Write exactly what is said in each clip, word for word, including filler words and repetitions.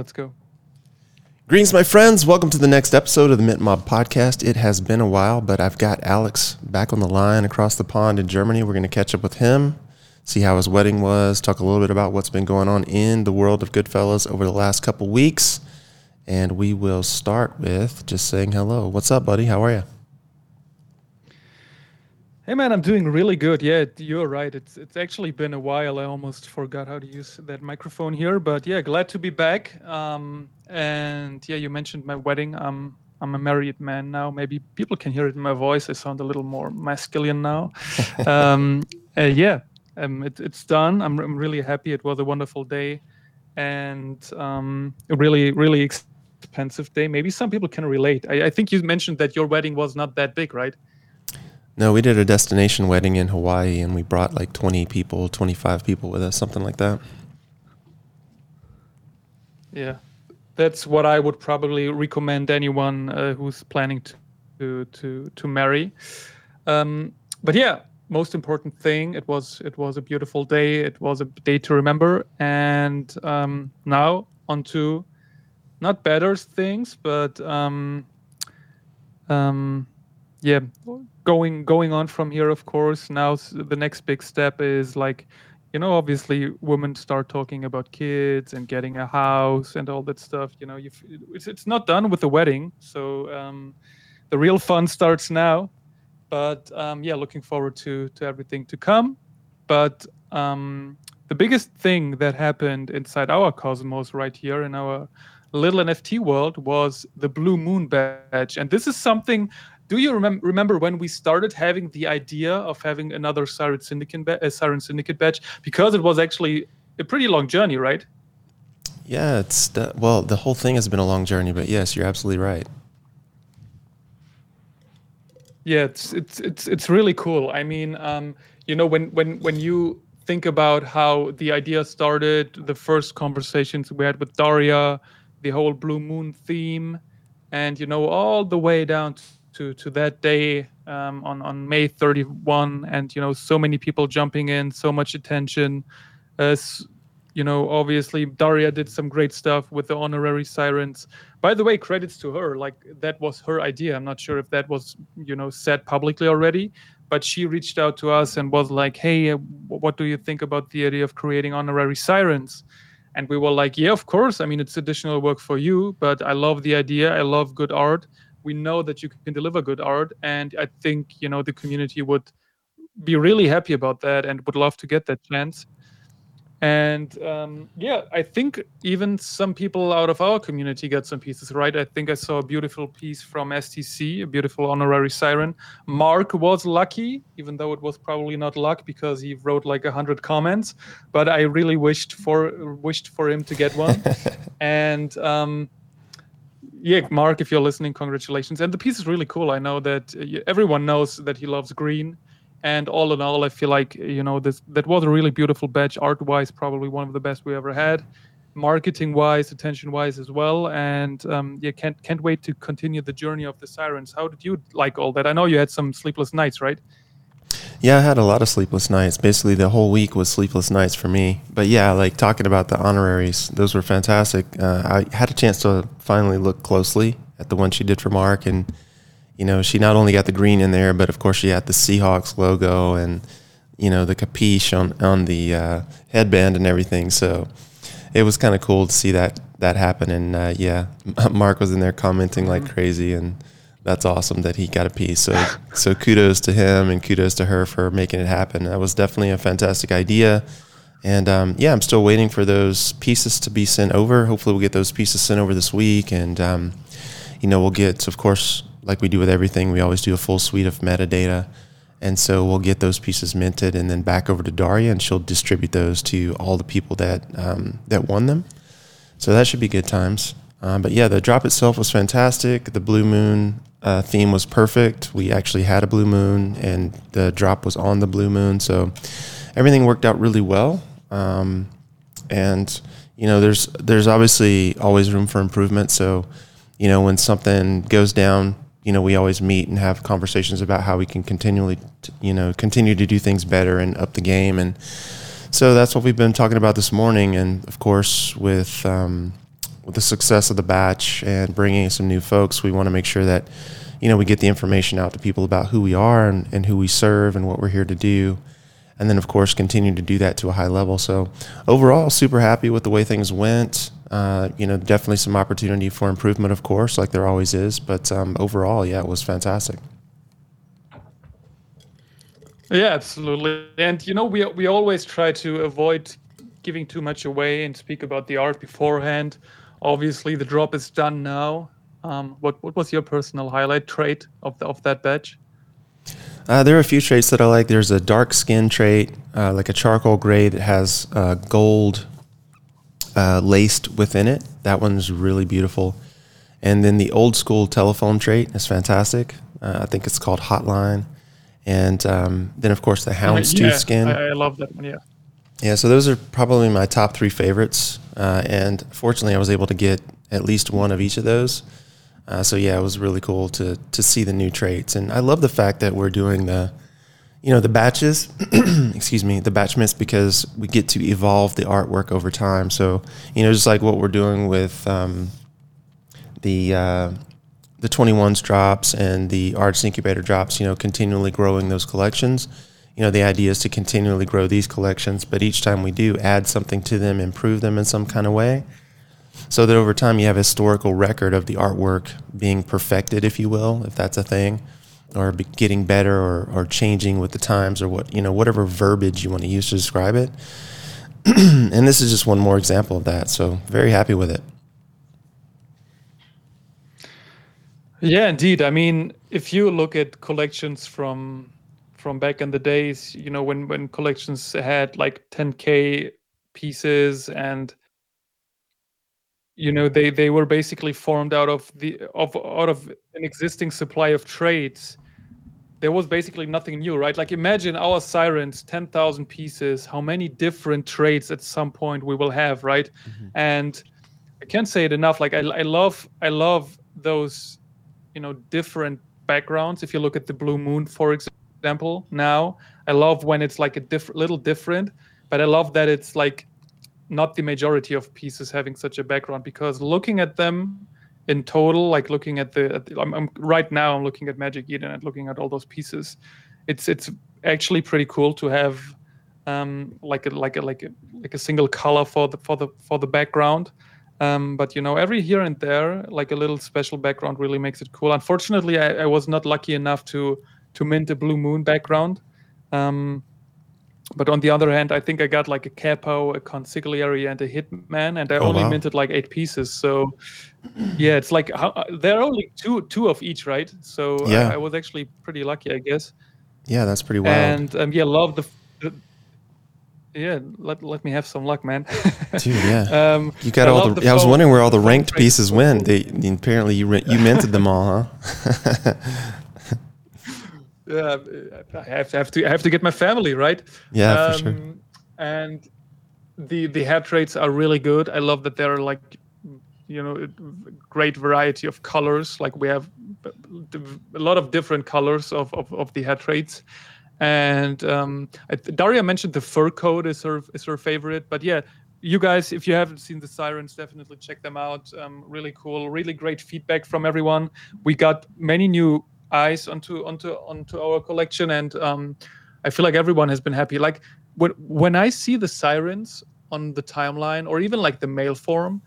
let's go. Greetings, my friends. Welcome to the next episode of the Mint Mob Podcast. It has been a while, but I've got Alex back on the line across the pond in Germany. We're going to catch up with him, see how his wedding was, talk a little bit about what's been going on in the world of Goodfellas over the last couple weeks. And we will start with just saying hello. What's up, buddy? How are you? Hey, man, I'm doing really good. Yeah, you're right. It's it's actually been a while. I almost forgot how to use that microphone here. But yeah, glad to be back. Um, and yeah, you mentioned my wedding. Um, I'm a married man now. Maybe people can hear it in my voice. I sound a little more masculine now. um, uh, yeah, um, it, it's done. I'm, I'm really happy. It was a wonderful day. And um, a really, really expensive day. Maybe some people can relate. I, I think you mentioned that your wedding was not that big, right? No, we did a destination wedding in Hawaii, and we brought like twenty people, twenty-five people with us, something like that. Yeah, that's what I would probably recommend anyone uh, who's planning to to to, to marry. Um, but yeah, most important thing, it was it was a beautiful day. It was a day to remember. And um, now on to not better things, but um, um, yeah, going going on from here, of course. Now the next big step is like, you know, obviously women start talking about kids and getting a house and all that stuff. You know, you've, it's it's not done with the wedding, so um, the real fun starts now. But um, yeah, looking forward to to everything to come. But um, the biggest thing that happened inside our cosmos right here in our little N F T world was the Blue Moon badge, and this is something. Do you remem- remember when we started having the idea of having another Siren Syndicate, ba- uh, Siren Syndicate badge? Because it was actually a pretty long journey, right? Yeah, it's the, well, the whole thing has been a long journey, but yes, you're absolutely right. Yeah, it's it's it's it's really cool. I mean, um, you know, when when when you think about how the idea started, the first conversations we had with Daria, the whole Blue Moon theme, and you know, all the way down to to, to that day um, on on May thirty-first, and you know, so many people jumping in, so much attention. Uh, you know, obviously Daria did some great stuff with the honorary sirens. By the way, credits to her. Like, that was her idea. I'm not sure if that was, you know, said publicly already, but she reached out to us and was like, hey, uh, what do you think about the idea of creating honorary sirens? And we were like, yeah, of course. I mean, it's additional work for you, but I love the idea. I love good art. We know that you can deliver good art. And I think, you know, the community would be really happy about that and would love to get that chance. And um, yeah, I think even some people out of our community got some pieces, right? I think I saw a beautiful piece from S T C, a beautiful honorary siren. Mark was lucky, even though it was probably not luck because he wrote like a hundred comments. But I really wished for wished for him to get one. and um, yeah, Mark, if you're listening, congratulations. And the piece is really cool. I know that uh, everyone knows that he loves green. And all in all, I feel like, you know, this that was a really beautiful badge, art-wise, probably one of the best we ever had, marketing-wise, attention-wise as well. And um, yeah, can't can't wait to continue the journey of the sirens. How did you like all that? I know you had some sleepless nights, right? Yeah, I had a lot of sleepless nights. Basically, the whole week was sleepless nights for me. But yeah, like talking about the honoraries, those were fantastic. Uh, I had a chance to finally look closely at the one she did for Mark, and you know, she not only got the green in there, but of course she had the Seahawks logo and, you know, the capiche on, on the uh, headband and everything. So it was kind of cool to see that that happen. And uh, yeah, Mark was in there commenting like crazy, and that's awesome that he got a piece. So so kudos to him and kudos to her for making it happen. That was definitely a fantastic idea. And um, yeah, I'm still waiting for those pieces to be sent over. Hopefully we'll get those pieces sent over this week. And, um, you know, we'll get, of course, like we do with everything, we always do a full suite of metadata. And so we'll get those pieces minted and then back over to Daria, and she'll distribute those to all the people that um, that won them. So that should be good times. Um, but yeah, the drop itself was fantastic. The Blue Moon uh, theme was perfect. We actually had a blue moon, and the drop was on the blue moon. So everything worked out really well. Um, and, you know, there's there's obviously always room for improvement. So, you know, when something goes down, you know, we always meet and have conversations about how we can continually, you know, continue to do things better and up the game. And so that's what we've been talking about this morning. And of course, with, um, with the success of the batch and bringing in some new folks, we want to make sure that, you know, we get the information out to people about who we are and, and who we serve and what we're here to do. And then, of course, continue to do that to a high level. So overall, super happy with the way things went. Uh, you know, definitely some opportunity for improvement, of course, like there always is. But um, overall, yeah, it was fantastic. Yeah, absolutely. And, you know, we we always try to avoid giving too much away and speak about the art beforehand. Obviously, the drop is done now. Um, what what was your personal highlight trait of the, of that batch? Uh, there are a few traits that I like. There's a dark skin trait, uh, like a charcoal gray that has uh, gold uh, laced within it. That one's really beautiful. And then the old school telephone trait is fantastic. Uh, I think it's called Hotline. And um, then, of course, the houndstooth yeah, skin. I, I love that one, yeah. Yeah, so those are probably my top three favorites. Uh, and fortunately, I was able to get at least one of each of those. Uh, so yeah, it was really cool to to see the new traits, and I love the fact that we're doing the, you know, the batches, excuse me, the batchments, because we get to evolve the artwork over time. So you know, just like what we're doing with um, the uh, the twenty-ones drops and the Arts Incubator drops, you know, continually growing those collections. You know, the idea is to continually grow these collections, but each time we do, add something to them, improve them in some kind of way, so that over time you have a historical record of the artwork being perfected, if you will, if that's a thing, or be getting better or, or changing with the times, or what, you know, whatever verbiage you want to use to describe it. And this is just one more example of that. So very happy with it. Yeah, indeed. I mean, if you look at collections from from back in the days, you know, when, when collections had like ten K pieces, and you know, they, they were basically formed out of the of out of an existing supply of traits. There was basically nothing new, right? Like imagine our sirens, ten thousand pieces, how many different traits at some point we will have, right? Mm-hmm. And I can't say it enough. Like I, I love I love those, you know, different backgrounds. If you look at the Blue Moon, for example, now I love when it's like a different, little different, but I love that it's like not the majority of pieces having such a background, because looking at them in total, like looking at the, at the I'm, I'm right now I'm looking at Magic Eden and looking at all those pieces. It's it's actually pretty cool to have um, like a like a like a like a single color for the for the for the background. Um, but you know, every here and there, like a little special background really makes it cool. Unfortunately, I, I was not lucky enough to to mint a Blue Moon background. Um, But on the other hand, I think I got like a Capo, a Consigliere, and a Hitman, and I oh, only wow. minted like eight pieces. So, yeah, it's like how, there are only two two of each, right? So yeah. I, I was actually pretty lucky, I guess. Yeah, that's pretty wild. And um, yeah, love the, the yeah. Let let me have some luck, man. Dude, yeah. um, you got I all the. the I was phone, wondering where all the ranked trade. pieces went. They apparently you you minted them all, huh? Yeah, I have to have to I have to get my family right. Yeah, um, for sure. And the the head traits are really good. I love that they're like, you know, a great variety of colors. Like we have a lot of different colors of of, of the head traits. And um, I, Daria mentioned the fur coat is her is her favorite. But yeah, you guys, if you haven't seen the sirens, definitely check them out. Um, really cool, really great feedback from everyone. We got many new eyes onto onto onto our collection, and um, I feel like everyone has been happy. Like when when I see the sirens on the timeline, or even like the mail forum,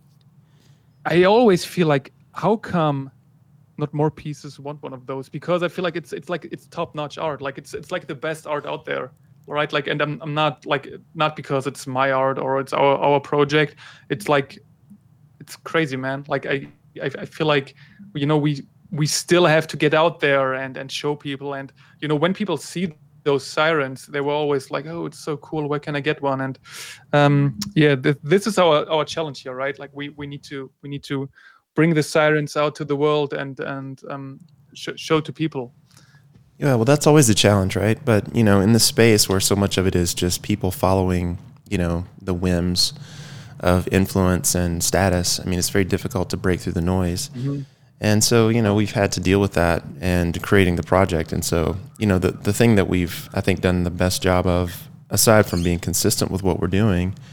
I always feel like, how come not more pieces want one of those? Because I feel like it's it's like it's top notch art. Like it's it's like the best art out there, right? Like, and I'm I'm not like not because it's my art or it's our our project. It's like it's crazy, man. Like I I, I feel like, you know, we. we still have to get out there and, and show people. And, you know, when people see those sirens, they were always like, oh, it's so cool. Where can I get one? And um, yeah, th- this is our, our challenge here, right? Like we, we need to we need to bring the sirens out to the world and, and um, sh- show to people. Yeah, well, that's always the challenge, right? But, you know, in the space where so much of it is just people following, you know, the whims of influence and status, I mean, it's very difficult to break through the noise. Mm-hmm. And so, you know, we've had to deal with that and creating the project. And so, you know, the, the thing that we've, I think, done the best job of, aside from being consistent with what we're doing,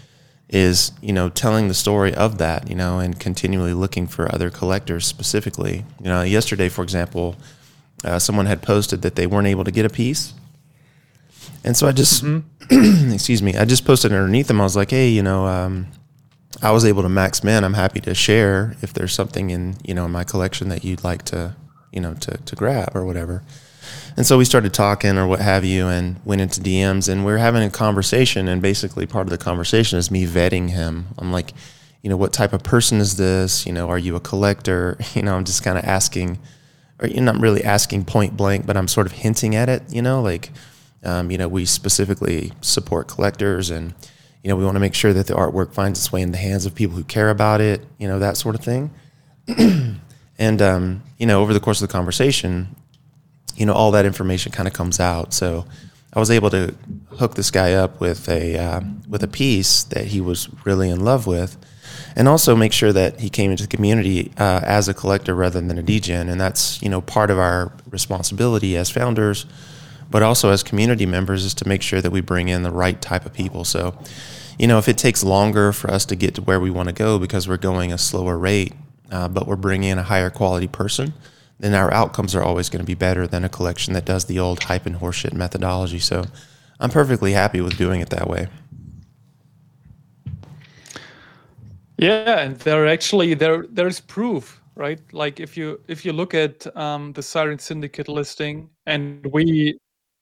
is, you know, telling the story of that, you know, and continually looking for other collectors specifically. You know, yesterday, for example, uh, someone had posted that they weren't able to get a piece. And so I just, mm-hmm. excuse me, I just posted underneath them. I was like, hey, you know, um, I was able to max min. I'm happy to share if there's something in, you know, in my collection that you'd like to, you know, to, to grab or whatever. And so we started talking or what have you and went into D Ms and we were having a conversation, and basically part of the conversation is me vetting him. I'm like, you know, what type of person is this? You know, are you a collector? You know, I'm just kind of asking, or you're not really asking point blank, but I'm sort of hinting at it, you know, like, um, you know, we specifically support collectors and, you know, we want to make sure that the artwork finds its way in the hands of people who care about it, you know, that sort of thing. And, um, you know, over the course of the conversation, you know, all that information kind of comes out. So I was able to hook this guy up with a uh, with a piece that he was really in love with, and also make sure that he came into the community uh, as a collector rather than a degen. And that's, you know, part of our responsibility as founders, but also as community members, is to make sure that we bring in the right type of people. So, you know, if it takes longer for us to get to where we want to go because we're going a slower rate, uh, but we're bringing in a higher quality person, then our outcomes are always going to be better than a collection that does the old hype and horseshit methodology. So I'm perfectly happy with doing it that way. Yeah, and there actually there there's proof, right? Like if you if you look at um, the Siren Syndicate listing, and we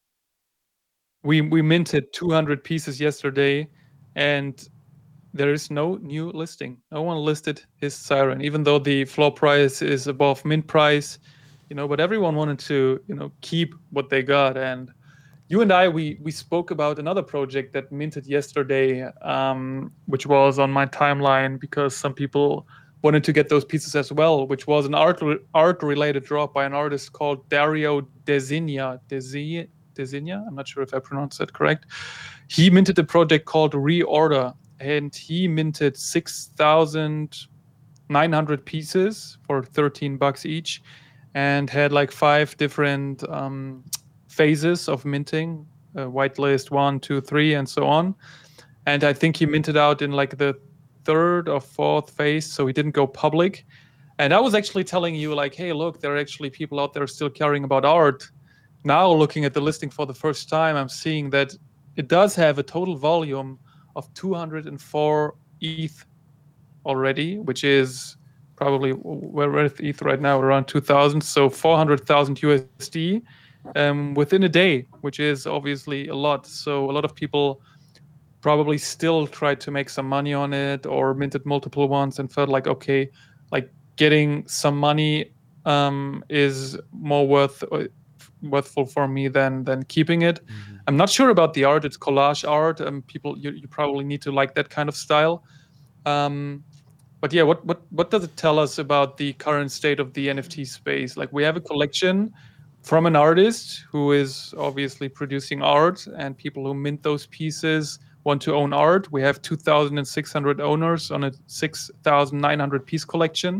we we minted two hundred pieces yesterday, and there is no new listing. No one listed his Siren, even though the floor price is above mint price, you know, but everyone wanted to, you know, keep what they got. And you and I, we we spoke about another project that minted yesterday, um, which was on my timeline because some people wanted to get those pieces as well, which was an art art related drop by an artist called Dario Designa. Desi, Designa? I'm not sure if I pronounced that correct. He minted a project called Reorder, and he minted six thousand nine hundred pieces for thirteen bucks each, and had like five different um, phases of minting, uh, whitelist one, two, three, and so on. And I think he minted out in like the third or fourth phase, so he didn't go public. And I was actually telling you like, hey, look, there are actually people out there still caring about art. Now looking at the listing for the first time, I'm seeing that it does have a total volume of two hundred four E T H already, which is probably, we're at E T H right now around two thousand, so four hundred thousand U S D um, within a day, which is obviously a lot. So a lot of people probably still tried to make some money on it or minted multiple ones and felt like, okay, like getting some money um, is more worth worthful for me than than keeping it. Mm-hmm. I'm not sure about the art. It's collage art, and people you, you probably need to like that kind of style. Um, but yeah, what what what does it tell us about the current state of the N F T space? Like we have a collection from an artist who is obviously producing art, and people who mint those pieces want to own art. We have two thousand six hundred owners on a six thousand nine hundred piece collection.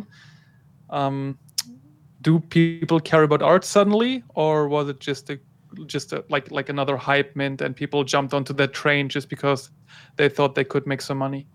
Um, do people care about art suddenly, or was it just a just a, like like another hype mint and people jumped onto that train just because they thought they could make some money?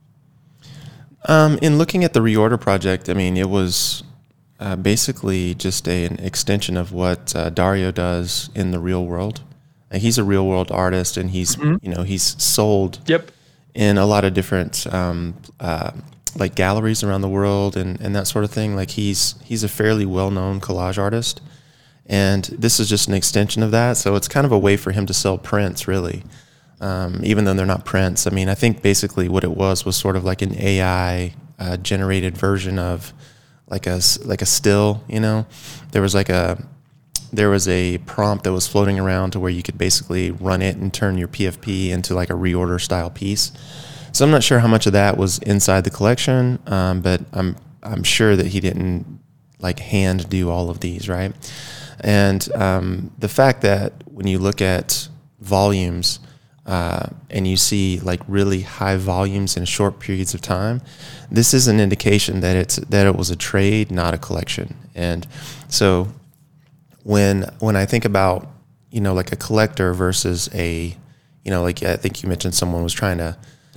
Um, in looking at the Reorder project, I mean, it was uh, basically just a, an extension of what uh, Dario does in the real world. Uh, he's a real world artist, and he's mm-hmm. you know he's sold yep. in a lot of different um, uh, like galleries around the world and, and that sort of thing. Like he's he's a fairly well-known collage artist, and this is just an extension of that. So it's kind of a way for him to sell prints, really, um, even though they're not prints. I mean, I think basically what it was was sort of like an A I uh, generated version of like a like a still. You know, there was like a there was a prompt that was floating around to where you could basically run it and turn your P F P into like a Reorder style piece. So I'm not sure how much of that was inside the collection, um, but I'm I'm sure that he didn't like hand do all of these, right? And um, the fact that when you look at volumes uh, and you see like really high volumes in short periods of time, this is an indication that it's that it was a trade, not a collection. And so when when I think about, you know, like a collector versus a, you know, like I think you mentioned someone was trying to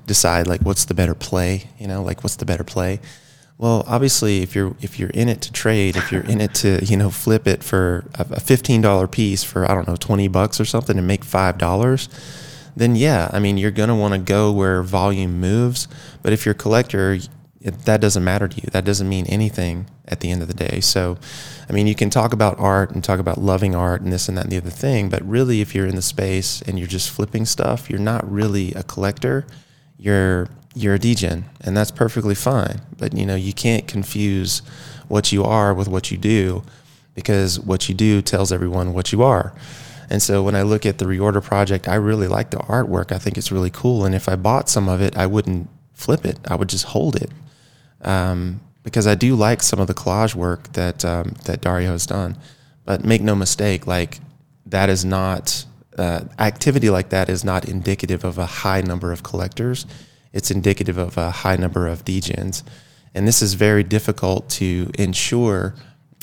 decide like what's the better play, you know, like what's the better play. Well, obviously, if you're if you're in it to trade, if you're in it to, you know, flip it for a, a fifteen dollar piece for, I don't know, twenty bucks or something and make five dollars, then yeah, I mean, you're going to want to go where volume moves. But if you're a collector, it, that doesn't matter to you. That doesn't mean anything at the end of the day. So, I mean, you can talk about art and talk about loving art and this and that and the other thing, but really, if you're in the space and you're just flipping stuff, you're not really a collector. You're you're a degen, and that's perfectly fine. But, you know, you can't confuse what you are with what you do, because what you do tells everyone what you are. And so when I look at the Reorder project, I really like the artwork. I think it's really cool. And if I bought some of it, I wouldn't flip it. I would just hold it. Um, because I do like some of the collage work that um, that Dario has done. But make no mistake, like that is not, uh, activity like that is not indicative of a high number of collectors. It's indicative of a high number of degens. And this is very difficult to ensure,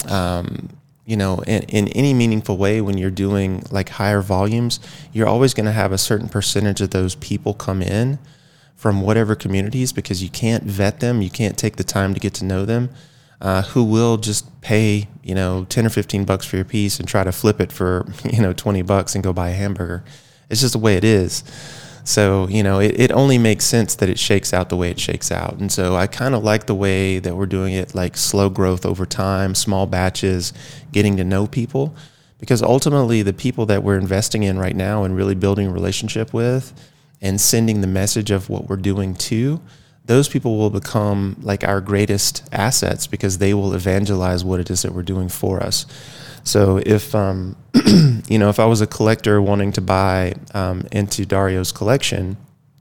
um, you know, in, in any meaningful way. When you're doing like higher volumes, you're always going to have a certain percentage of those people come in from whatever communities, because you can't vet them. You can't take the time to get to know them, uh, who will just pay, you know, ten or fifteen bucks for your piece and try to flip it for, you know, twenty bucks and go buy a hamburger. It's just the way it is. So, you know, it, it only makes sense that it shakes out the way it shakes out. And so I kind of like the way that we're doing it, like slow growth over time, small batches, getting to know people, because ultimately the people that we're investing in right now and really building a relationship with and sending the message of what we're doing to, those people will become like our greatest assets, because they will evangelize what it is that we're doing for us. So if, um, you know, if I was a collector wanting to buy um, into Dario's collection,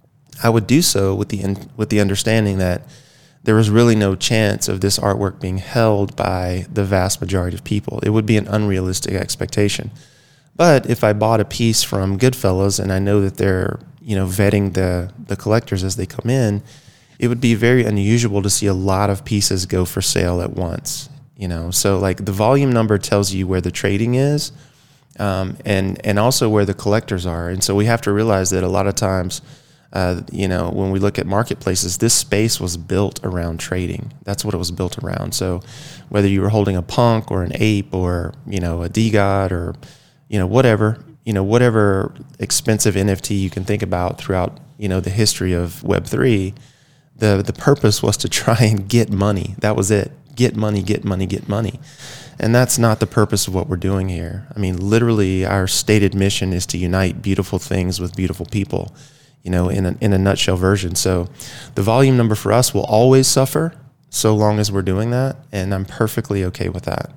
I would do so with the in, with the understanding that there was really no chance of this artwork being held by the vast majority of people. It would be an unrealistic expectation. But if I bought a piece from Goodfellas and I know that they're, you know, vetting the, the collectors as they come in, it would be very unusual to see a lot of pieces go for sale at once. You know, so like the volume number tells you where the trading is, um, and and also where the collectors are. And so we have to realize that a lot of times, uh, you know, when we look at marketplaces, this space was built around trading. That's what it was built around. So whether you were holding a punk or an ape or, you know, a D-God or, you know, whatever, you know, whatever expensive N F T you can think about throughout, you know, the history of Web three, the the purpose was to try and get money. That was it. Get money, get money, get money. And that's not the purpose of what we're doing here. I mean, literally, our stated mission is to unite beautiful things with beautiful people, you know, in a, in a nutshell version. So the volume number for us will always suffer so long as we're doing that, and I'm perfectly okay with that.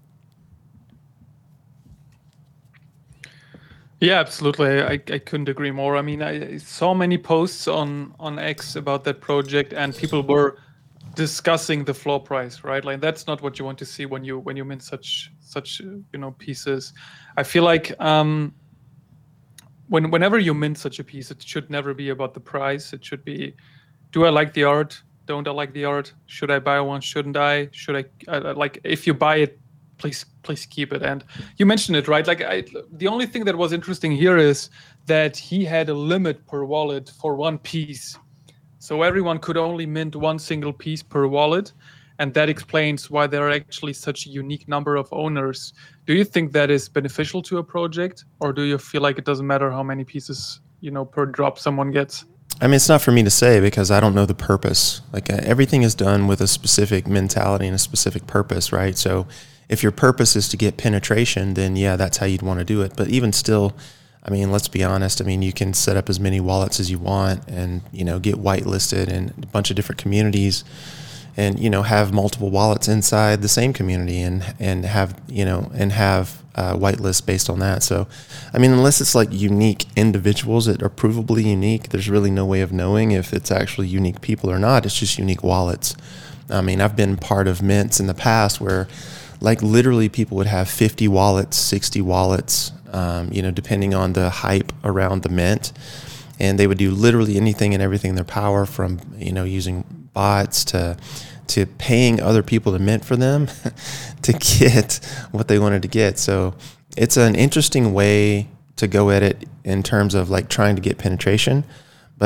Yeah, absolutely. I, I couldn't agree more. I mean, I saw many posts on, on X about that project, and people were discussing the floor price, right? Like that's not what you want to see when you when you mint such such you know pieces. I feel like um, when whenever you mint such a piece, it should never be about the price. It should be, do I like the art? Don't I like the art? Should I buy one? Shouldn't I? Should I uh, like if you buy it, please please keep it. And you mentioned it, right? Like I, the only thing that was interesting here is that he had a limit per wallet for one piece. So everyone could only mint one single piece per wallet, and that explains why there are actually such a unique number of owners. Do you think that is beneficial to a project, or do you feel like it doesn't matter how many pieces, you know, per drop someone gets? I mean, it's not for me to say because I don't know the purpose. Like uh, everything is done with a specific mentality and a specific purpose, right? So if your purpose is to get penetration, then yeah, that's how you'd want to do it. But even still, I mean, let's be honest. I mean, you can set up as many wallets as you want and, you know, get whitelisted in a bunch of different communities and, you know, have multiple wallets inside the same community and, and have, you know, and have uh, whitelists based on that. So, I mean, unless it's like unique individuals that are provably unique, there's really no way of knowing if it's actually unique people or not. It's just unique wallets. I mean, I've been part of mints in the past where like literally people would have fifty wallets, sixty wallets, Um, you know, depending on the hype around the mint, and they would do literally anything and everything in their power, from you know using bots to to paying other people to mint for them to get what they wanted to get. So it's an interesting way to go at it in terms of like trying to get penetration. But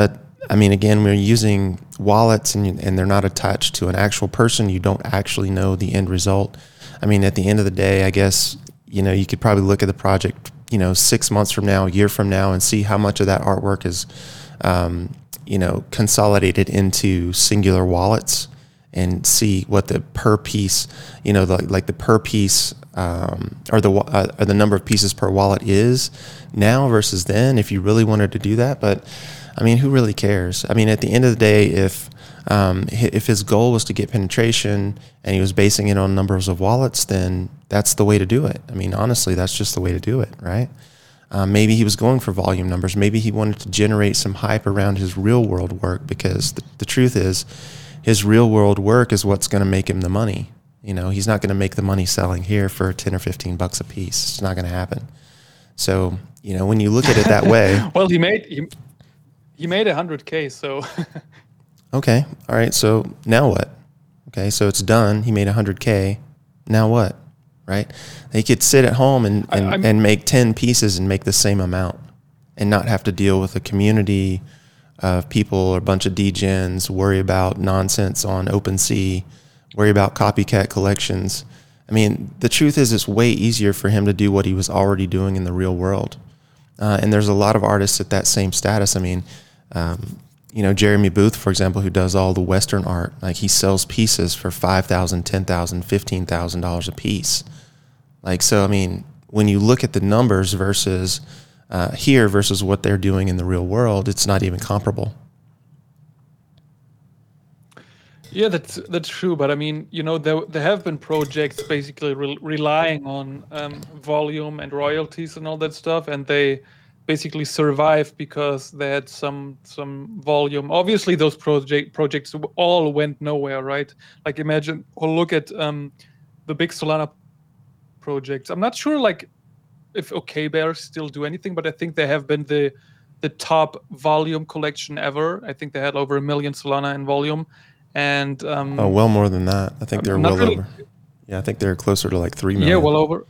I mean, again, we're using wallets and, and they're not attached to an actual person. You don't actually know the end result. I mean, at the end of the day, I guess, you know, you could probably look at the project, you know, six months from now, a year from now, and see how much of that artwork is, um, you know, consolidated into singular wallets, and see what the per piece, you know, the, like the per piece um, or the uh, or the number of pieces per wallet is now versus then, if you really wanted to do that. But I mean, who really cares? I mean, at the end of the day, if um, if his goal was to get penetration and he was basing it on numbers of wallets, then that's the way to do it. I mean, honestly, that's just the way to do it, right? Um, maybe he was going for volume numbers. Maybe he wanted to generate some hype around his real world work, because the, the truth is, his real world work is what's going to make him the money. You know, he's not going to make the money selling here for ten or fifteen bucks a piece. It's not going to happen. So, you know, when you look at it that way. Well, he made he, he made one hundred K, so. Okay. All right. So now what? Okay. So it's done. He made one hundred K. Now what? Right? He could sit at home and, and, I, and make ten pieces and make the same amount and not have to deal with a community of people or a bunch of degens, worry about nonsense on OpenSea, worry about copycat collections. I mean, the truth is, it's way easier for him to do what he was already doing in the real world. Uh, and there's a lot of artists at that same status. I mean, um, you know, Jeremy Booth, for example, who does all the Western art, like he sells pieces for five thousand dollars, ten thousand dollars, fifteen thousand dollars a piece. Like, so, I mean, when you look at the numbers versus uh, here versus what they're doing in the real world, it's not even comparable. Yeah, that's that's true. But I mean, you know, there there have been projects basically re- relying on um, volume and royalties and all that stuff, and they basically survived because they had some some volume. Obviously, those project projects all went nowhere, right? Like, imagine or look at um, the big Solana projects. I'm not sure, like, if OKBear still do anything, but I think they have been the the top volume collection ever. I think they had over a million Solana in volume. And um, oh, well more than that. I think they're well really, over. Yeah, I think they're closer to like three million. Yeah, well over.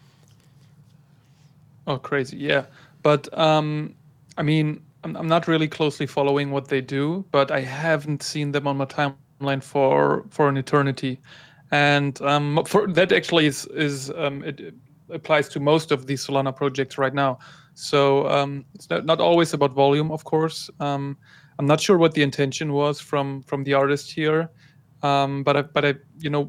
Oh, crazy! Yeah, but um, I mean, I'm I'm not really closely following what they do, but I haven't seen them on my timeline for for an eternity, and um, for that actually is is um, it applies to most of these Solana projects right now. So um, it's not, not always about volume, of course. Um, I'm not sure what the intention was from from the artist here, um, but I, but I, you know,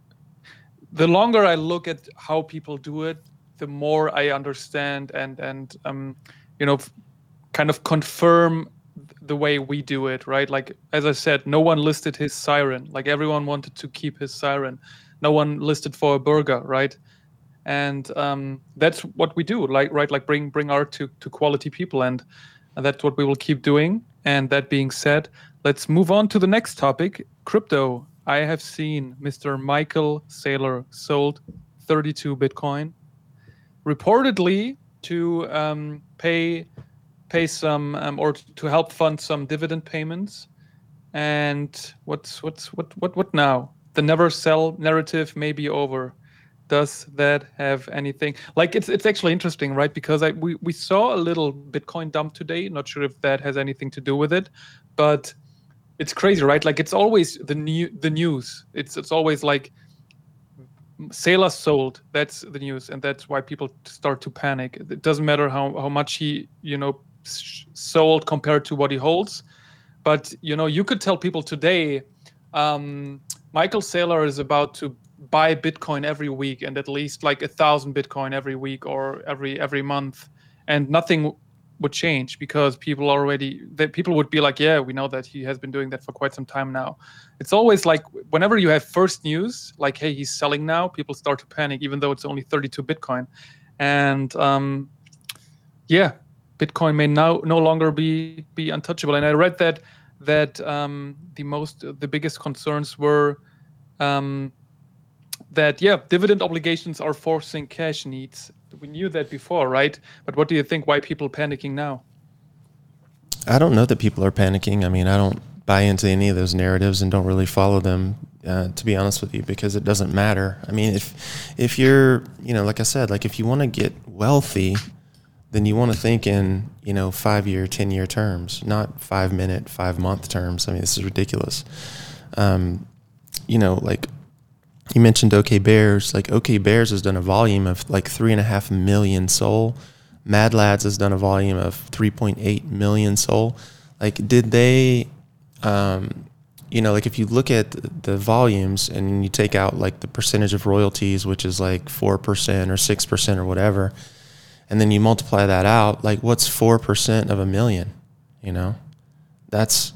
the longer I look at how people do it, the more I understand and and um, you know, f- kind of confirm the way we do it, right? Like, as I said, no one listed his siren. Like, everyone wanted to keep his siren. No one listed for a burger, right? And um, that's what we do, like, right? Like, bring bring art to to quality people, and, and that's what we will keep doing. And that being said, let's move on to the next topic, crypto. I have seen Mister Michael Saylor sold thirty-two Bitcoin, reportedly to um, pay pay some um, or to help fund some dividend payments. And what's what's what what what now? The never sell narrative may be over. Does that have anything? Like, it's it's actually interesting, right? Because I we, we saw a little Bitcoin dump today. Not sure if that has anything to do with it, but it's crazy, right? Like, it's always the new the news. It's it's always like Saylor sold. That's the news, and that's why people start to panic. It doesn't matter how, how much he you know sold compared to what he holds, but you know you could tell people today, um, Michael Saylor is about to buy Bitcoin every week, and at least like a thousand Bitcoin every week or every every month, and nothing would change because people already that people would be like, yeah, we know that he has been doing that for quite some time now. It's always like whenever you have first news, like, hey, he's selling now, people start to panic, even though it's only thirty-two Bitcoin, and um, yeah, Bitcoin may now no longer be be untouchable. And I read that that um, the most the biggest concerns were. Um, that, yeah, dividend obligations are forcing cash needs. We knew that before, right? But what do you think? Why people panicking now? I don't know that people are panicking. I mean, I don't buy into any of those narratives and don't really follow them, uh, to be honest with you, because it doesn't matter. I mean, if if you're, you know, like I said, like if you want to get wealthy, then you want to think in, you know, five year, ten year terms, not five minute, five month terms. I mean, this is ridiculous. Um, you know, like you mentioned OK Bears, like OK Bears has done a volume of like three and a half million SOL. Mad Lads has done a volume of three point eight million SOL. Like, did they, um, you know, like if you look at the volumes and you take out like the percentage of royalties, which is like four percent or six percent or whatever, and then you multiply that out, like what's four percent of a million, you know? That's,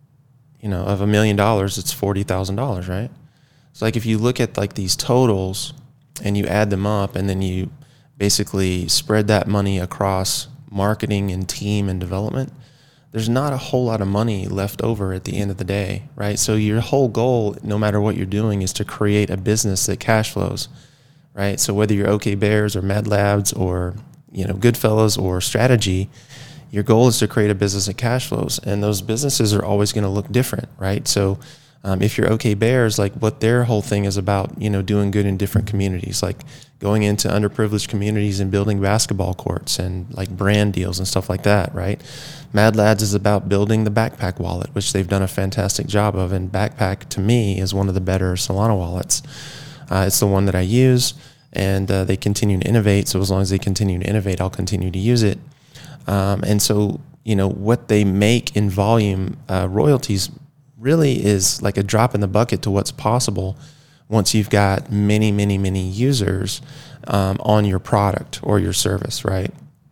you know, of a million dollars, it's forty thousand dollars, right? So like if you look at like these totals and you add them up and then you basically spread that money across marketing and team and development, there's not a whole lot of money left over at the end of the day, right? So your whole goal, no matter what you're doing, is to create a business that cash flows, right? So whether you're OK Bears or Mad Labs or, you know, Goodfellas or Strategy, your goal is to create a business that cash flows, and those businesses are always going to look different, right? So um, if you're OK Bears, like what their whole thing is about, you know, doing good in different communities, like going into underprivileged communities and building basketball courts and like brand deals and stuff like that, right? Mad Lads is about building the Backpack wallet, which they've done a fantastic job of, and Backpack to me is one of the better Solana wallets. Uh, it's the one that I use, and uh, they continue to innovate. So as long as they continue to innovate, I'll continue to use it. Um, and so, you know, what they make in volume uh, royalties really is like a drop in the bucket to what's possible once you've got many, many, many users um, on your product or your service, right?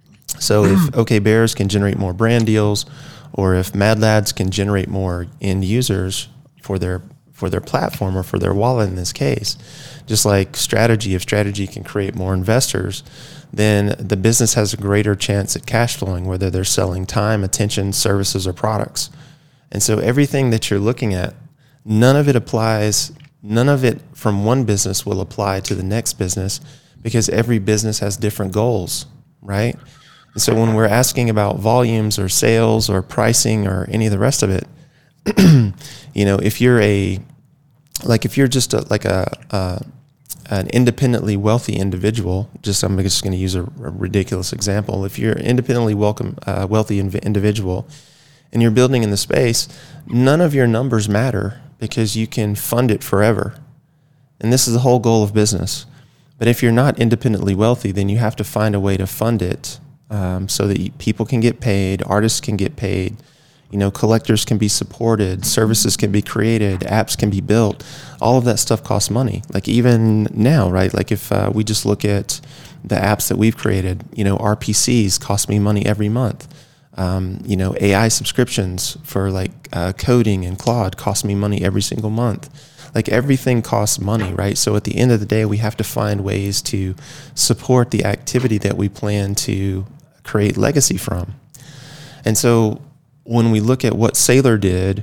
So if OK Bears can generate more brand deals, or if Mad Lads can generate more end users for their for their platform or for their wallet in this case, just like Strategy, if Strategy can create more investors, then the business has a greater chance at cash flowing, whether they're selling time, attention, services, or products. And so everything that you're looking at, none of it applies, none of it from one business will apply to the next business, because every business has different goals, right? And so when we're asking about volumes or sales or pricing or any of the rest of it, you know, if you're a, like if you're just a, like a, a an independently wealthy individual, just I'm just going to use a, a ridiculous example. If you're an independently welcome, uh, wealthy inv- individual and you're building in the space, none of your numbers matter because you can fund it forever. And this is the whole goal of business. But if you're not independently wealthy, then you have to find a way to fund it um, so that you, people can get paid, artists can get paid, you know, collectors can be supported, services can be created, apps can be built. All of that stuff costs money. Like even now, right? Like if uh, we just look at the apps that we've created, you know, R P Cs cost me money every month. Um, you know, A I subscriptions for like uh, coding and Claude cost me money every single month. Like everything costs money, right? So at the end of the day, we have to find ways to support the activity that we plan to create legacy from. And so when we look at what Sailor did,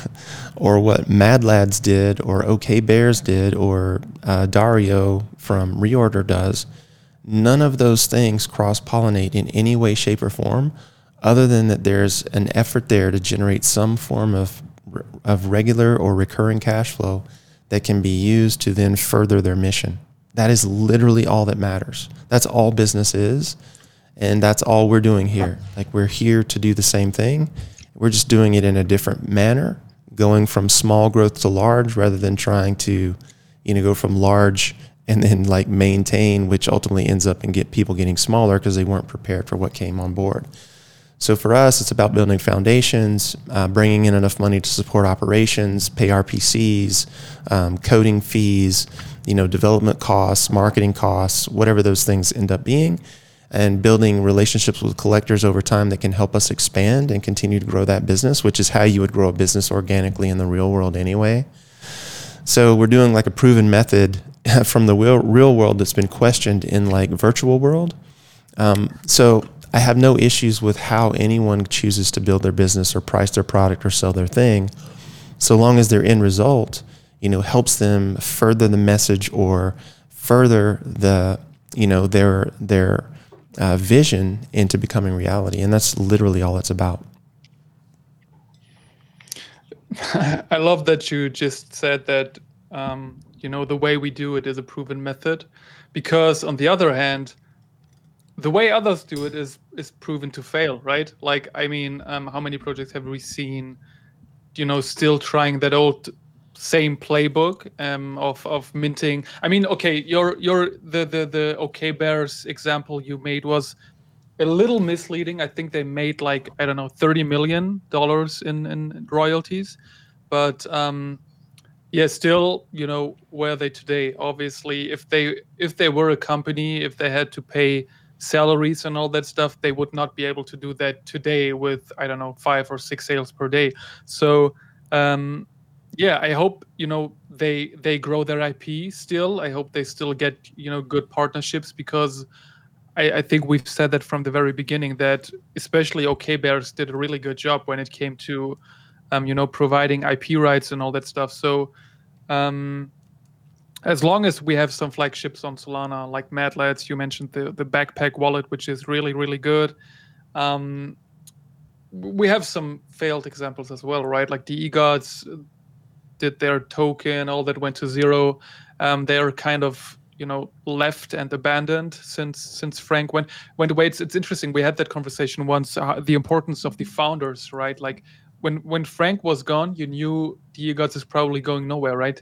or what Mad Lads did, or OK Bears did, or uh, Dario from Reorder does, none of those things cross-pollinate in any way, shape, or form, other than that there's an effort there to generate some form of of regular or recurring cash flow that can be used to then further their mission. That is literally all that matters. That's all business is, and that's all we're doing here. Like we're here to do the same thing. We're just doing it in a different manner, going from small growth to large rather than trying to, you know, go from large and then like maintain, which ultimately ends up in get people getting smaller because they weren't prepared for what came on board. So for us, it's about building foundations, uh, bringing in enough money to support operations, pay R P Cs, um, coding fees, you know, development costs, marketing costs, whatever those things end up being, and building relationships with collectors over time that can help us expand and continue to grow that business, which is how you would grow a business organically in the real world anyway. So we're doing like a proven method from the real, real world that's been questioned in like virtual world. Um, so I have no issues with how anyone chooses to build their business or price their product or sell their thing, so long as their end result, you know, helps them further the message or further the, you know, their their uh, vision into becoming reality. And that's literally all it's about. I love that you just said that, um, you know, the way we do it is a proven method, because on the other hand, the way others do it is is proven to fail, right? Like, I mean, um, how many projects have we seen, you know, still trying that old same playbook um, of of minting? I mean, okay, your your the the the OK Bears example you made was a little misleading. I think they made like, I don't know, thirty million dollars in in royalties, but um, yeah, still, you know, where are they today? Obviously, if they if they were a company, if they had to pay salaries and all that stuff, they would not be able to do that today with, I don't know, five or six sales per day. So um, yeah, I hope, you know, they they grow their I P still. I hope they still get, you know, good partnerships, because I, I think we've said that from the very beginning, that especially OK Bears did a really good job when it came to um, you know, providing I P rights and all that stuff. So um, as long as we have some flagships on Solana, like Mad Lads, you mentioned the the backpack wallet, which is really, really good. Um, we have some failed examples as well, right? Like the eGods did their token, all that went to zero. Um, they're kind of, you know, left and abandoned since since Frank went went away. It's, it's interesting. We had that conversation once. Uh, the importance of the founders, right? Like when when Frank was gone, you knew the eGods is probably going nowhere, right?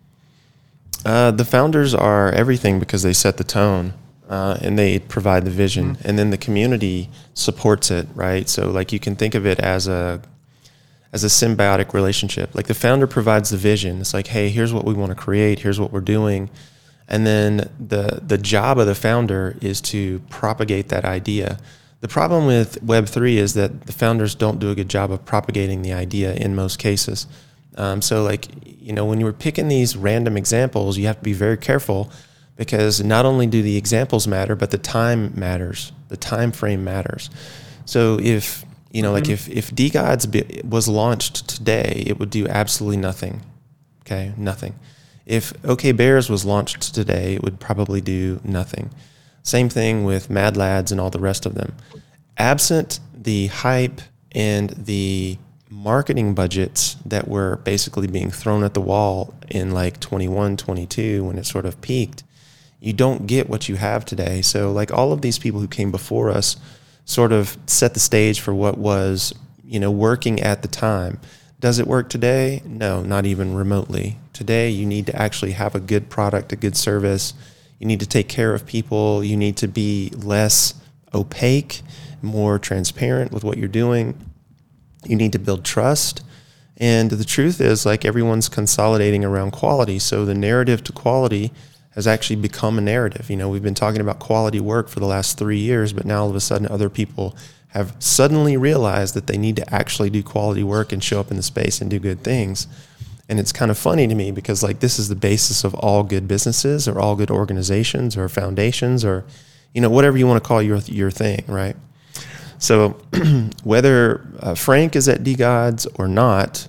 Uh, the founders are everything because they set the tone uh, and they provide the vision, mm-hmm. and then the community supports it, right? So like you can think of it as a as a symbiotic relationship. Like the founder provides the vision. It's like, hey, here's what we want to create. Here's what we're doing. And then the the job of the founder is to propagate that idea. The problem with Web three is that the founders don't do a good job of propagating the idea in most cases. Um, so like, you know, when you were picking these random examples, you have to be very careful, because not only do the examples matter, but the time matters. The time frame matters. So if, you know, mm-hmm. like if, if DeGods was launched today, it would do absolutely nothing. Okay, nothing. If OK Bears was launched today, it would probably do nothing. Same thing with Mad Lads and all the rest of them. Absent the hype and the marketing budgets that were basically being thrown at the wall in like twenty-one, twenty-two, when it sort of peaked, you don't get what you have today. So like all of these people who came before us sort of set the stage for what was, you know, working at the time. Does it work today? No, not even remotely. Today, you need to actually have a good product, a good service. You need to take care of people. You need to be less opaque, more transparent with what you're doing. You need to build trust. And the truth is, like, everyone's consolidating around quality. So the narrative to quality has actually become a narrative. You know, we've been talking about quality work for the last three years, but now all of a sudden other people have suddenly realized that they need to actually do quality work and show up in the space and do good things. And it's kind of funny to me because, like, this is the basis of all good businesses or all good organizations or foundations or, you know, whatever you want to call your your thing, right? So whether uh, Frank is at DeGods or not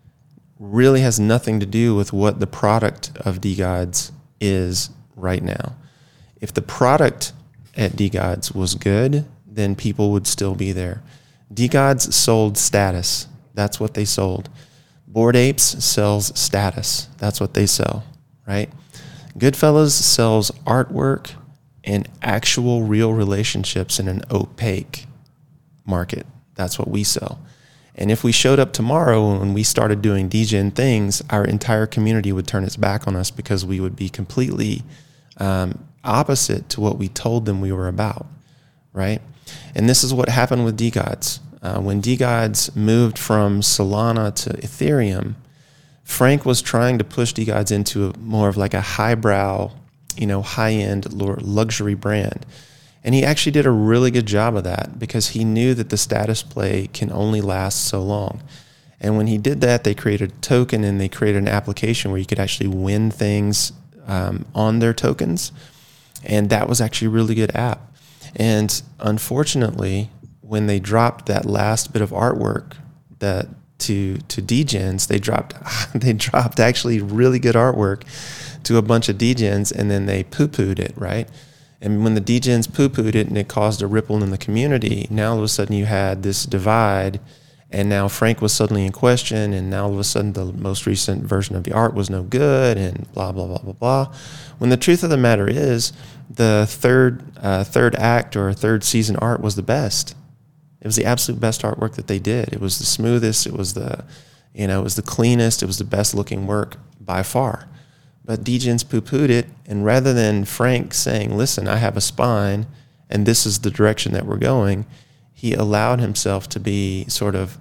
really has nothing to do with what the product of DeGods is right now. If the product at DeGods was good, then people would still be there. DeGods sold status. That's what they sold. Bored Apes sells status. That's what they sell, right? Goodfellas sells artwork and actual real relationships in an opaque market. That's what we sell. And if we showed up tomorrow and we started doing degen things, our entire community would turn its back on us because we would be completely um, opposite to what we told them we were about, right? And this is what happened with DeGods. Uh, when DeGods moved from Solana to Ethereum, Frank was trying to push DeGods into a, more of like a highbrow, you know, high-end luxury brand. And he actually did a really good job of that because he knew that the status play can only last so long. And when he did that, they created a token and they created an application where you could actually win things um, on their tokens. And that was actually a really good app. And unfortunately, when they dropped that last bit of artwork that to to degens, they dropped they dropped actually really good artwork to a bunch of degens, and then they poo-pooed it, right? And when the degens poo-pooed it and it caused a ripple in the community, now all of a sudden you had this divide, And now Frank was suddenly in question, and now all of a sudden the most recent version of the art was no good, and blah, blah, blah, blah, blah. When the truth of the matter is, the third uh, third act or third season art was the best. It was the absolute best artwork that they did. It was the smoothest. It was the, you know, it was the cleanest. It was the best looking work by far. But Degens poo-pooed it, and rather than Frank saying, listen, I have a spine, and this is the direction that we're going, he allowed himself to be sort of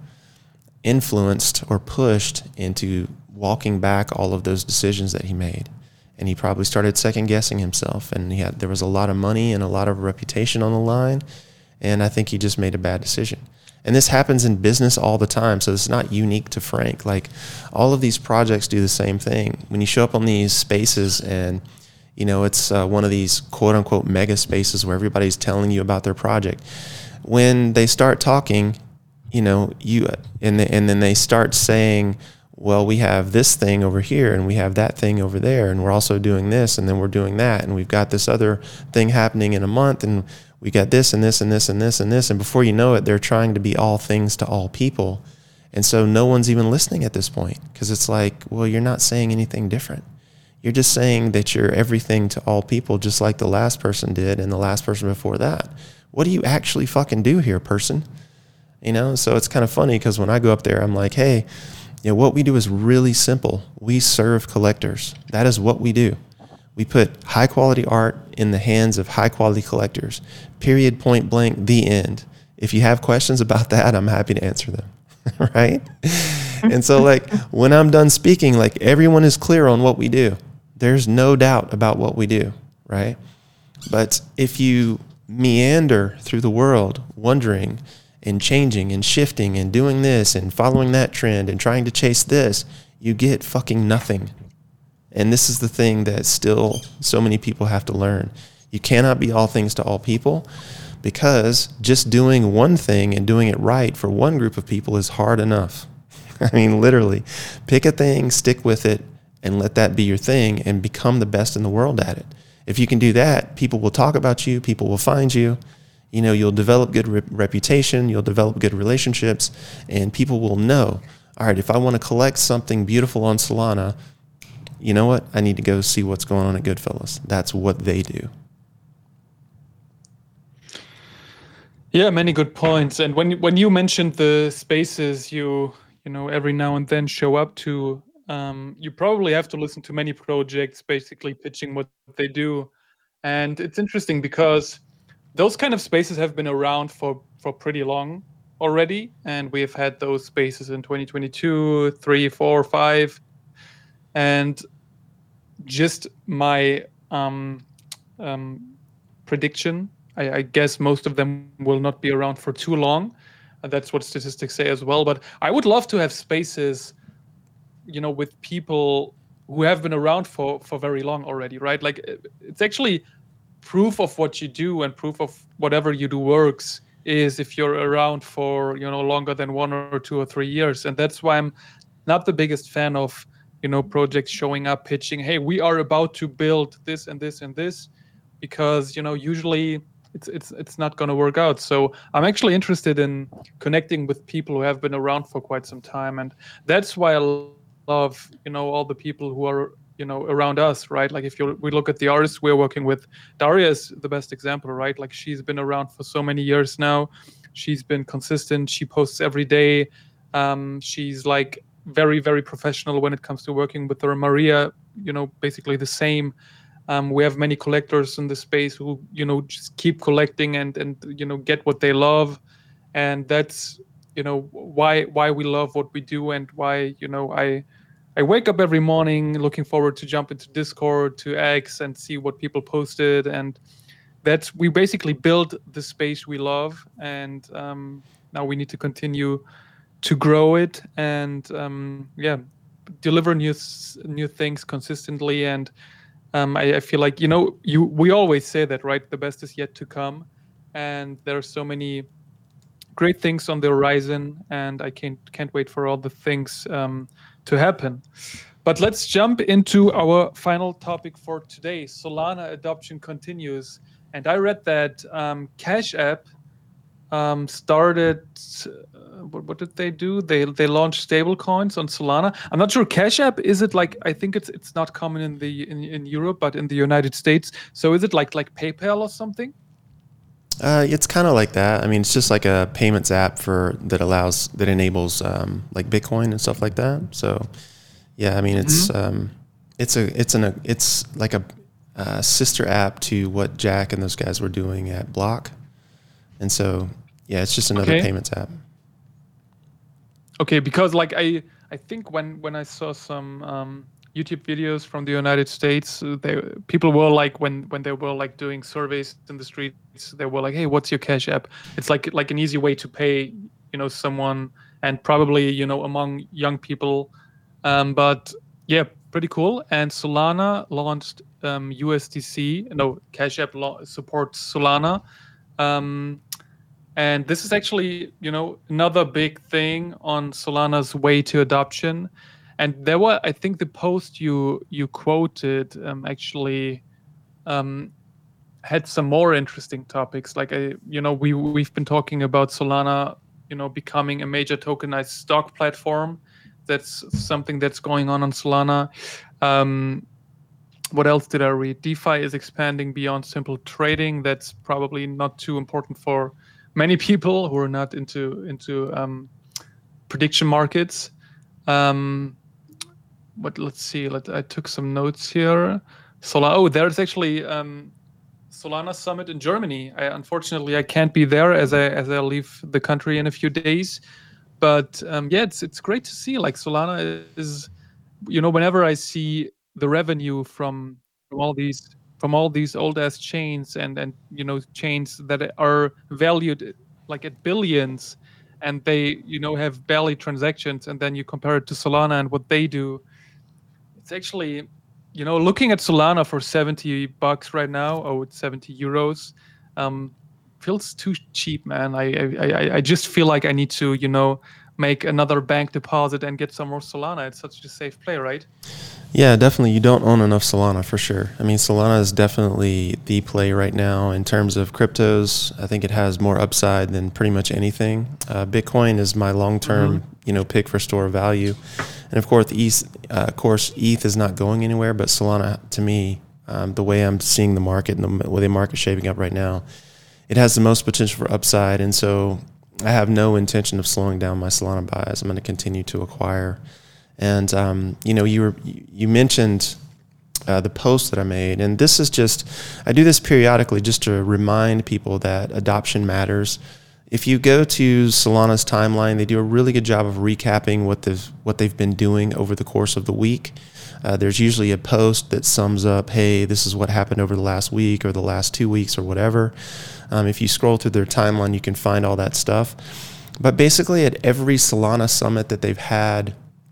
influenced or pushed into walking back all of those decisions that he made. And he probably started second guessing himself, and he had, there was a lot of money and a lot of reputation on the line. And I think he just made a bad decision. And this happens in business all the time. So it's not unique to Frank. Like, all of these projects do the same thing. When you show up on these spaces and, you know, it's uh, one of these quote unquote mega spaces where everybody's telling you about their project. When they start talking, you know, you, and, the, and then they start saying, well, we have this thing over here and we have that thing over there, and we're also doing this, and then we're doing that, and we've got this other thing happening in a month, and we got this and this and this and this and this. And before you know it, they're trying to be all things to all people. And so no one's even listening at this point, because it's like, well, you're not saying anything different. You're just saying that you're everything to all people, just like the last person did and the last person before that. What do you actually fucking do here, person? You know, so it's kind of funny, because when I go up there, I'm like, hey, you know, what we do is really simple. We serve collectors. That is what we do. We put high quality art in the hands of high quality collectors. Period, point blank, the end. If you have questions about that, I'm happy to answer them. Right? And so, like, when I'm done speaking, like, everyone is clear on what we do. There's no doubt about what we do, right? But if you meander through the world wondering and changing and shifting and doing this and following that trend and trying to chase this, you get fucking nothing. And this is the thing that still so many people have to learn. You cannot be all things to all people, because just doing one thing and doing it right for one group of people is hard enough. I mean, literally, pick a thing, stick with it, and let that be your thing, and become the best in the world at it. If you can do that, people will talk about you, people will find you, you know, you'll develop good re- reputation, you'll develop good relationships, and people will know, all right, if I want to collect something beautiful on Solana, you know what? I need to go see what's going on at Goodfellas. That's what they do. Yeah, many good points. And when when you mentioned the spaces you you know every now and then show up to, um, you probably have to listen to many projects basically pitching what they do. And it's interesting because those kind of spaces have been around for for pretty long already, and we have had those spaces in twenty twenty-two, three, four, five. And just my um, um, prediction, I, I guess most of them will not be around for too long. Uh, that's what statistics say as well. But I would love to have spaces, you know, with people who have been around for, for very long already, right? Like, it's actually proof of what you do, and proof of whatever you do works is if you're around for, you know, longer than one or two or three years. And that's why I'm not the biggest fan of, you know, projects showing up pitching, hey, we are about to build this and this and this, because, you know, usually it's it's it's not going to work out. So I'm actually interested in connecting with people who have been around for quite some time, and that's why I love, you know, all the people who are, you know, around us, right? Like, if you we look at the artists we're working with, Daria is the best example, right? Like, she's been around for so many years now. She's been consistent. She posts every day. Um, she's like very, very professional when it comes to working with her. Maria, you know, basically the same. Um, we have many collectors in the space who, you know, just keep collecting and, and, you know, get what they love. And that's, you know, why, why we love what we do, and why, you know, I, I wake up every morning looking forward to jump into Discord, to X, and see what people posted. And that's, we basically build the space we love. And um, now we need to continue to grow it, and um, yeah, deliver new new things consistently. And um, I, I feel like, you know, you we always say that, right? The best is yet to come, and there are so many great things on the horizon, and I can't can't wait for all the things um, to happen. But let's jump into our final topic for today. Solana adoption continues, and I read that um, Cash App um, started. Uh, what, what did they do? They they launched stable coins on Solana. I'm not sure. Cash App, is it like? I think it's it's not common in the in, in Europe, but in the United States. So is it like like PayPal or something? Uh, it's kind of like that. I mean, it's just like a payments app for that allows that enables um, like Bitcoin and stuff like that. So, yeah, I mean, it's mm-hmm. um, it's a it's an a, it's like a, a sister app to what Jack and those guys were doing at Block, and so yeah, it's just another okay. payments app. Okay, because like I I think when when I saw some um, YouTube videos from the United States, they people were like when when they were like doing surveys in the streets, they were like, hey, what's your Cash App? It's like like an easy way to pay, you know, someone, and probably, you know, among young people. Um, but yeah, pretty cool. And Solana launched um, U S D C. No, Cash App lo- supports Solana. Um, and this is actually, you know, another big thing on Solana's way to adoption. And there were, I think, the post you you quoted um, actually um, had some more interesting topics. Like, I, you know, we we've been talking about Solana, you know, becoming a major tokenized stock platform. That's something that's going on on Solana. Um, what else did I read? DeFi is expanding beyond simple trading. That's probably not too important for many people who are not into into um, prediction markets. Um, But let's see. Let I took some notes here. Solana. Oh, there's actually um, Solana Summit in Germany. I, unfortunately, I can't be there as I as I leave the country in a few days. But um, yeah, it's it's great to see. Like Solana is, you know, whenever I see the revenue from from all these from all these old ass chains and and you know chains that are valued like at billions, and they you know have barely transactions, and then you compare it to Solana and what they do. It's actually, you know, looking at Solana for seventy bucks right now, oh, it's seventy euros, um, feels too cheap, man. I, I I just feel like I need to, you know, make another bank deposit and get some more Solana. It's such a safe play, right? Yeah, definitely. You don't own enough Solana for sure. I mean, Solana is definitely the play right now in terms of cryptos. I think it has more upside than pretty much anything. Uh, Bitcoin is my long-term, mm-hmm. you know, pick for store of value. And of course, E T H, uh, of course, E T H is not going anywhere, but Solana, to me, um, the way I'm seeing the market and the way the market's shaping up right now, it has the most potential for upside. And so I have no intention of slowing down my Solana buys. I'm going to continue to acquire. And, um, you know, you were, you mentioned uh, the post that I made, and this is just, I do this periodically just to remind people that adoption matters. If you go to Solana's timeline, they do a really good job of recapping what they've, what they've been doing over the course of the week. Uh, there's usually a post that sums up, hey, this is what happened over the last week or the last two weeks or whatever. Um, if you scroll through their timeline, you can find all that stuff. But basically at every Solana summit that they've had,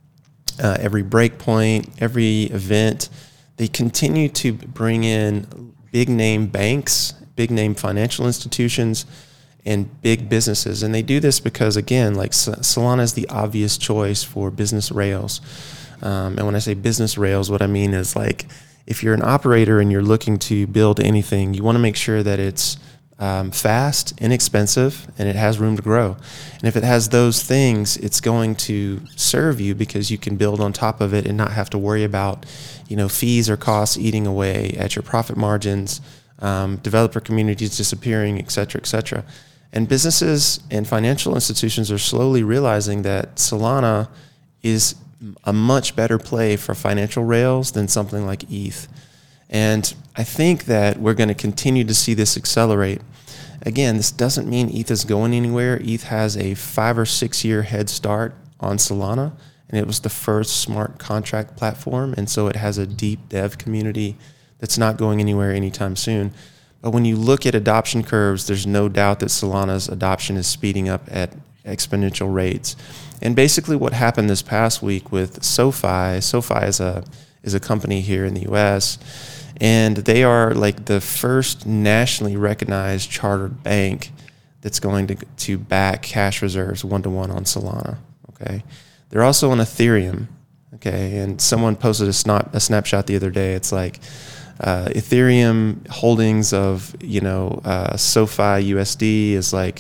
uh, every breakpoint, every event, they continue to bring in big name banks, big name financial institutions, and big businesses. And they do this because, again, like Solana is the obvious choice for business rails. Um, and when I say business rails, what I mean is, like, if you're an operator and you're looking to build anything, you want to make sure that it's um, fast, inexpensive, and it has room to grow. And if it has those things, it's going to serve you because you can build on top of it and not have to worry about, you know, fees or costs eating away at your profit margins, um, developer communities disappearing, et cetera, et cetera. And businesses and financial institutions are slowly realizing that Solana is a much better play for financial rails than something like E T H. And I think that we're going to continue to see this accelerate. Again, this doesn't mean E T H is going anywhere. E T H has a five or six year head start on Solana, and it was the first smart contract platform. And so it has a deep dev community that's not going anywhere anytime soon. But when you look at adoption curves, there's no doubt that Solana's adoption is speeding up at exponential rates. And basically what happened this past week with SoFi, SoFi is a is a company here in the U S, and they are like the first nationally recognized chartered bank that's going to to back cash reserves one-to-one on Solana, okay? They're also on Ethereum, okay? And someone posted a, snap, a snapshot the other day. It's like uh, Ethereum holdings of, you know, uh, SoFi U S D is like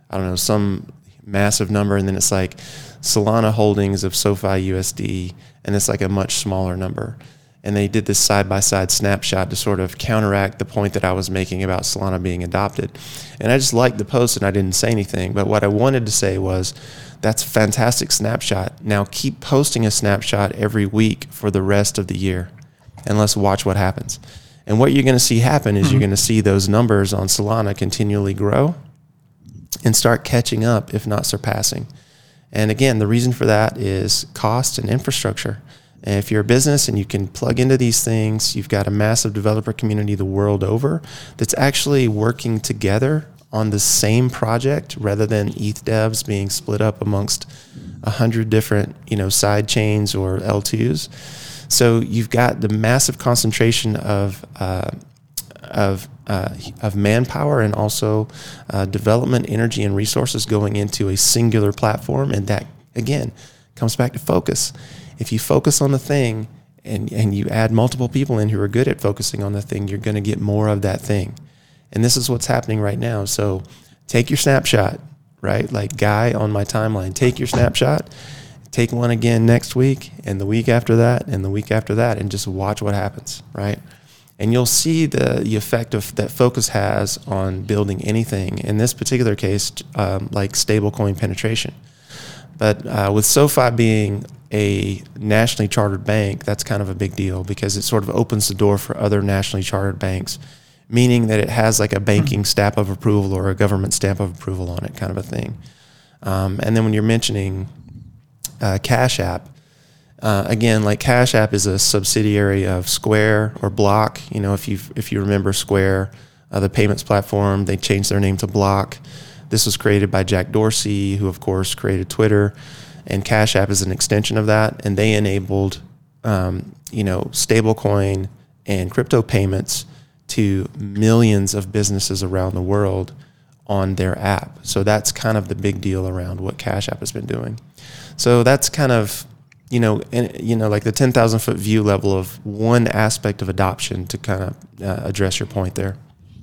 I don't know, some massive number, and then it's like Solana holdings of SoFi U S D, and it's like a much smaller number. And they did this side-by-side snapshot to sort of counteract the point that I was making about Solana being adopted. And I just liked the post, and I didn't say anything. But what I wanted to say was, that's a fantastic snapshot. Now keep posting a snapshot every week for the rest of the year, and let's watch what happens. And what you're going to see happen is mm-hmm. you're going to see those numbers on Solana continually grow and start catching up, if not surpassing. And again, the reason for that is cost and infrastructure. And if you're a business and you can plug into these things, you've got a massive developer community the world over that's actually working together on the same project rather than E T H devs being split up amongst a hundred different, you know, side chains or L twos. So you've got the massive concentration of uh, of uh, of manpower and also uh, development, energy, and resources going into a singular platform, and that again comes back to focus. If you focus on the thing and, and you add multiple people in who are good at focusing on the thing, you're going to get more of that thing. And this is what's happening right now. So take your snapshot, right? Like Guy on my timeline, take your snapshot, take one again next week and the week after that and the week after that, and just watch what happens, right? And you'll see the, the effect of that focus has on building anything. In this particular case, um, like stablecoin penetration. But uh, with SoFi being a nationally chartered bank, that's kind of a big deal because it sort of opens the door for other nationally chartered banks, meaning that it has like a banking stamp of approval or a government stamp of approval on it, kind of a thing. Um, and then when you're mentioning uh, Cash App, uh, again, like Cash App is a subsidiary of Square or Block. You know, if you if you remember Square, uh, the payments platform, they changed their name to Block. This was created by Jack Dorsey, who of course created Twitter, and Cash App is an extension of that. And they enabled, um, you know, stablecoin and crypto payments to millions of businesses around the world on their app. So that's kind of the big deal around what Cash App has been doing. So that's kind of, you know, in, you know, like the ten thousand foot view level of one aspect of adoption to kind of uh, address your point there.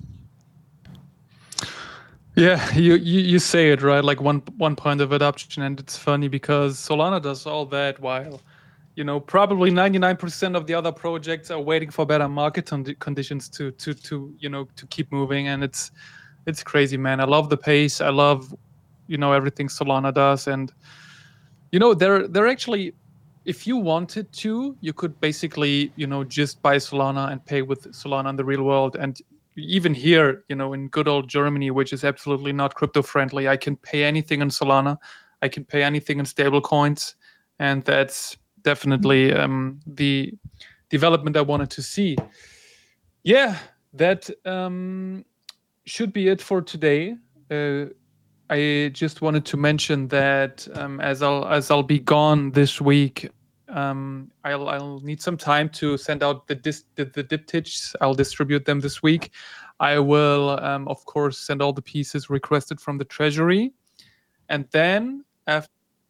Yeah, you, you you say it right, like one one point of adoption, and it's funny because Solana does all that while, you know, probably ninety-nine percent of the other projects are waiting for better market conditions to to to you know to keep moving, and it's it's crazy, man. I love the pace. I love, you know, everything Solana does, and you know, they're they're actually, if you wanted to, you could basically, you know, just buy Solana and pay with Solana in the real world. And even here, you know, in good old Germany, which is absolutely not crypto friendly, I can pay anything in Solana. I can pay anything in stable coins. And that's definitely um, the development I wanted to see. Yeah, that um, should be it for today. Uh, I just wanted to mention that um, as I'll as I'll be gone this week, um, I'll I'll need some time to send out the dis, the, the diptychs. I'll distribute them this week. I will, um, of course, send all the pieces requested from the treasury, and then after.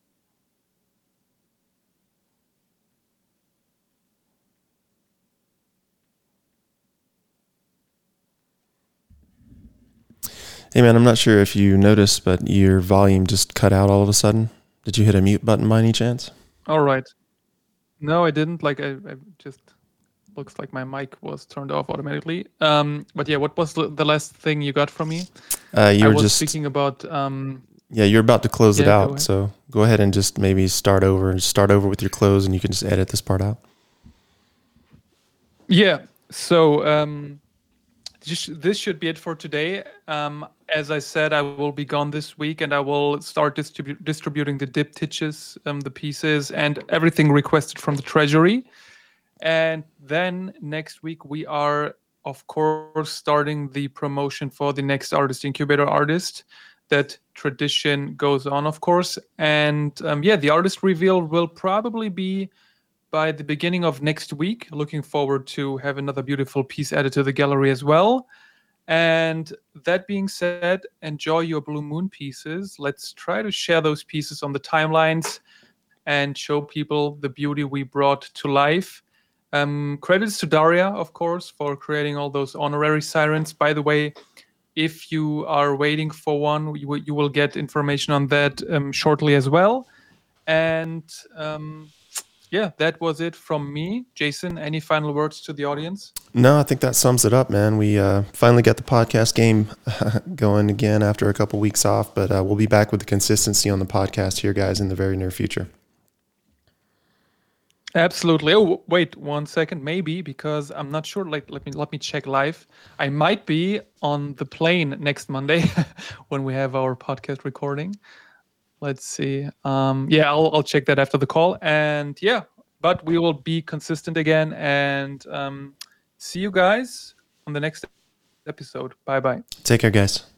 Hey man, I'm not sure if you noticed, but your volume just cut out all of a sudden. Did you hit a mute button by any chance? All right. No, I didn't. Like I, I just looks like my mic was turned off automatically. Um, but yeah, what was the, the last thing you got from me? Uh, you I were was just speaking about. Um, yeah, you're about to close yeah, it out, go so go ahead and just maybe start over and start over with your close, and you can just edit this part out. Yeah. So. Um, This should be it for today. Um, as I said, I will be gone this week, and I will start distribu- distributing the diptychs, um, the pieces, and everything requested from the treasury. And then next week, we are, of course, starting the promotion for the next artist incubator artist. That tradition goes on, of course. And um, yeah, the artist reveal will probably be by the beginning of next week. Looking forward to have another beautiful piece added to the gallery as well. And that being said, enjoy your Blue Moon pieces. Let's try to share those pieces on the timelines and show people the beauty we brought to life. Um, credits to Daria, of course, for creating all those honorary sirens. By the way, if you are waiting for one, you, will- you will get information on that um, shortly as well. And um, yeah, that was it from me. Jason, any final words to the audience? No, I think that sums it up, man. We uh, finally got the podcast game going again after a couple weeks off, but uh, we'll be back with the consistency on the podcast here, guys, in the very near future. Absolutely. Oh, wait one second, maybe, because I'm not sure. Like, let me let me check live. I might be on the plane next Monday when we have our podcast recording. Let's see. Um, yeah, I'll I'll check that after the call. And yeah, but we will be consistent again. And um, see you guys on the next episode. Bye bye. Take care, guys.